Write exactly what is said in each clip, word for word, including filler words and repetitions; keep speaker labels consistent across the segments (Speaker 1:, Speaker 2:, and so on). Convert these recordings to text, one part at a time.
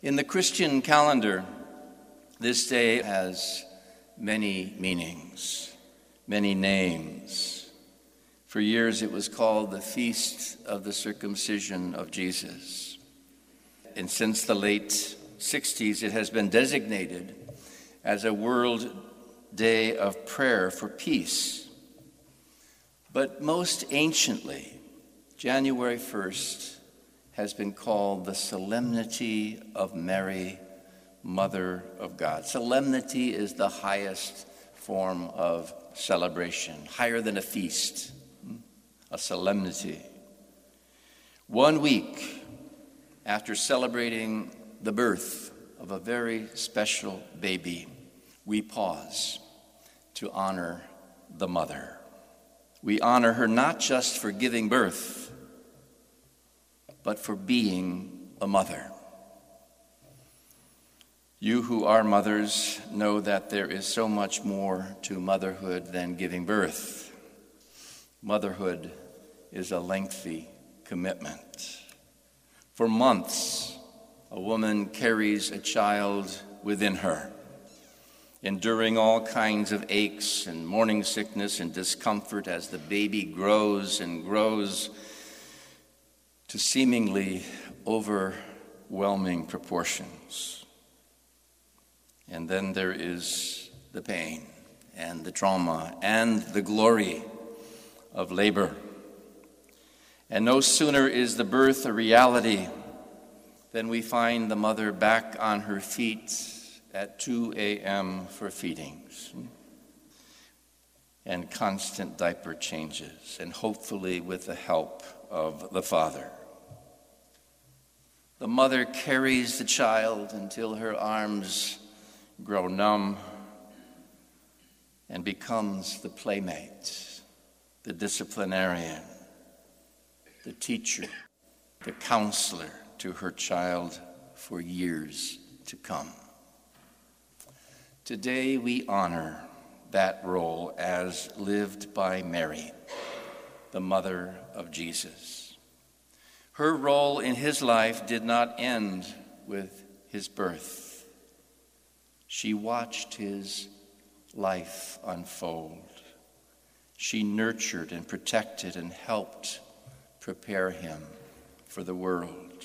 Speaker 1: In the Christian calendar, this day has many meanings, many names. For years it was called the Feast of the Circumcision of Jesus. And since the late sixties, it has been designated as a World Day of Prayer for Peace. But most anciently, January first has been called the Solemnity of Mary, Mother of God. Solemnity is the highest form of celebration, higher than a feast, a solemnity. One week after celebrating the birth of a very special baby, we pause to honor the mother. We honor her not just for giving birth, but for being a mother. You who are mothers know that there is so much more to motherhood than giving birth. Motherhood is a lengthy commitment. For months, a woman carries a child within her, enduring all kinds of aches and morning sickness and discomfort as the baby grows and grows to seemingly overwhelming proportions. And then there is the pain and the trauma and the glory of labor. And no sooner is the birth a reality than we find the mother back on her feet at two a.m. for feedings and constant diaper changes, and hopefully with the help of the father. The mother carries the child until her arms grow numb and becomes the playmate, the disciplinarian, the teacher, the counselor to her child for years to come. Today we honor that role as lived by Mary, the mother of Jesus. Her role in his life did not end with his birth. She watched his life unfold. She nurtured and protected and helped prepare him for the world.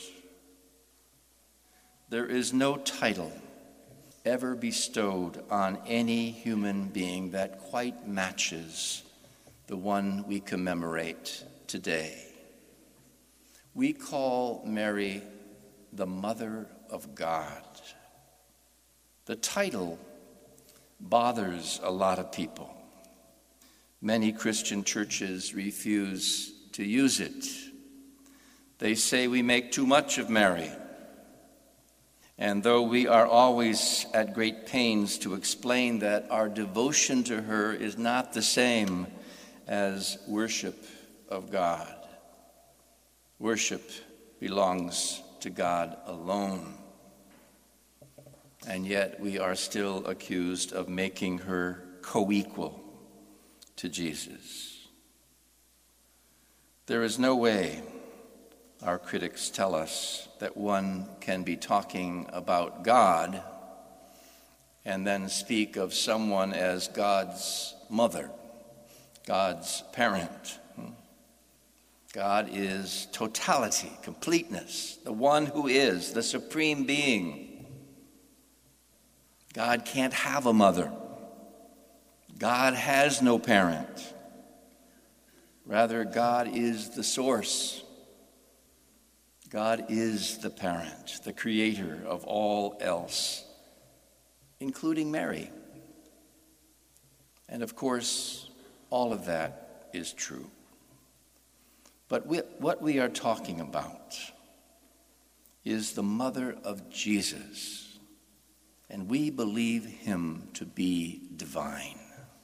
Speaker 1: There is no title ever bestowed on any human being that quite matches the one we commemorate today. We call Mary the Mother of God. The title bothers a lot of people. Many Christian churches refuse to use it. They say we make too much of Mary. And though we are always at great pains to explain that our devotion to her is not the same as worship of God. Worship belongs to God alone. And yet we are still accused of making her co-equal to Jesus. There is no way, our critics tell us, that one can be talking about God and then speak of someone as God's mother, God's parent. God is totality, completeness, the one who is the supreme being. God can't have a mother. God has no parent. Rather, God is the source. God is the parent, the creator of all else, including Mary. And of course, all of that is true. But we, what we are talking about is the mother of Jesus, and we believe him to be divine.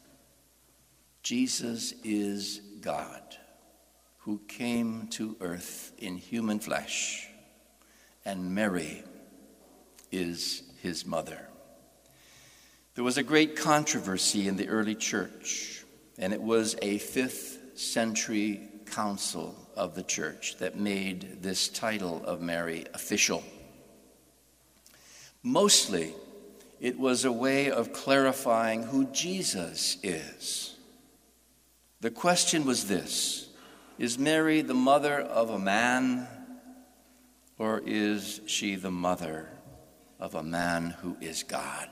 Speaker 1: Jesus is God, who came to earth in human flesh, and Mary is his mother. There was a great controversy in the early church, and it was a fifth century council of the church that made this title of Mary official. Mostly, it was a way of clarifying who Jesus is. The question was this: is Mary the mother of a man, or is she the mother of a man who is God?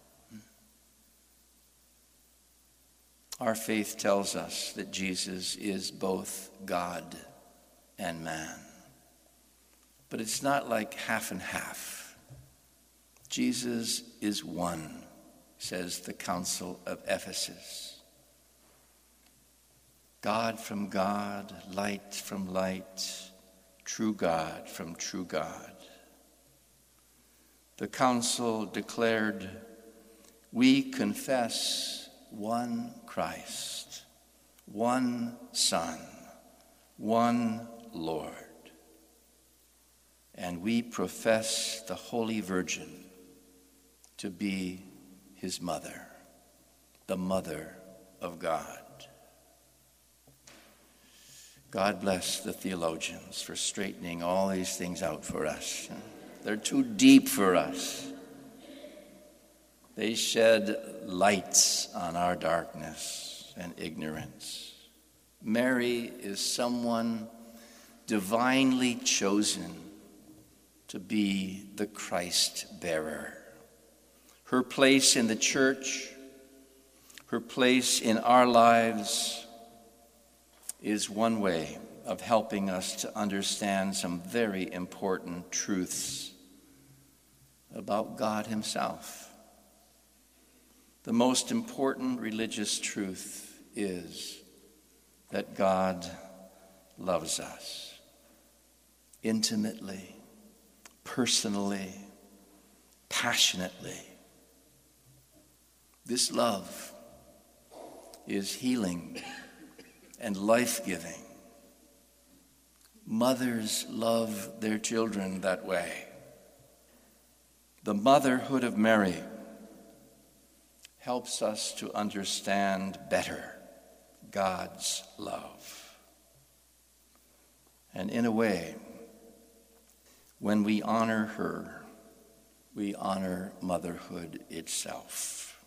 Speaker 1: Our faith tells us that Jesus is both God and man. But it's not like half and half. Jesus is one, says the Council of Ephesus. God from God, light from light, true God from true God. The council declared, we confess one Christ, one Son, one Lord. And we profess the Holy Virgin to be his mother, the mother of God. God bless the theologians for straightening all these things out for us. They're too deep for us. They shed lights on our darkness and ignorance. Mary is someone divinely chosen to be the Christ bearer. Her place in the church, her place in our lives, is one way of helping us to understand some very important truths about God himself. The most important religious truth is that God loves us intimately, personally, passionately. This love is healing and life-giving. Mothers love their children that way. The motherhood of Mary helps us to understand better God's love. And in a way, when we honor her, we honor motherhood itself.